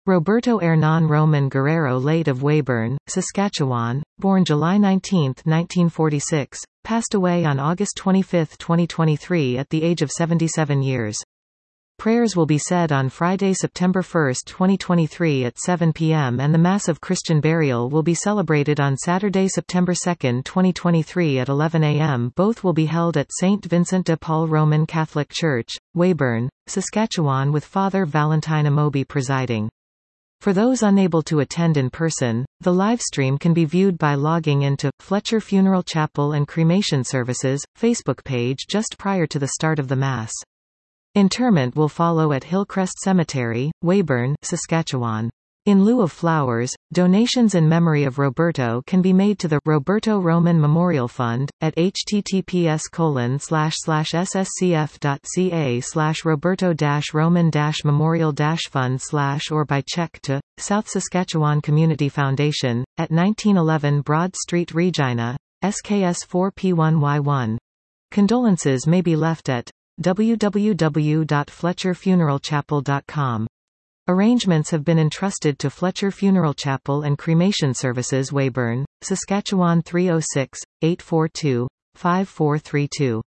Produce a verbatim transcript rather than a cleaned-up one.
Roberto Hernán Roman Guerrero late of Weyburn, Saskatchewan, born July nineteenth nineteen forty-six, passed away on August twenty-fifth twenty twenty-three at the age of seventy-seven years. Prayers will be said on Friday, September first twenty twenty-three at seven p m and the Mass of Christian Burial will be celebrated on Saturday, September second twenty twenty-three at eleven a m Both will be held at Saint Vincent de Paul Roman Catholic Church, Weyburn, Saskatchewan, with Father Valentine Amobi presiding. For those unable to attend in person, the livestream can be viewed by logging into Fletcher Funeral Chapel and Cremation Services Facebook page just prior to the start of the Mass. Interment will follow at Hillcrest Cemetery, Weyburn, Saskatchewan. In lieu of flowers, donations in memory of Roberto can be made to the Roberto Roman Memorial Fund at https colon slash slash sscf.ca slash Roberto Roman Memorial Fund slash or by check to South Saskatchewan Community Foundation at nineteen eleven Broad Street, Regina, S K S four P one Y one. Condolences may be left at w w w dot fletcher funeral chapel dot com. Arrangements have been entrusted to Fletcher Funeral Chapel and Cremation Services, Weyburn, Saskatchewan three oh six, eight four two, five four three two.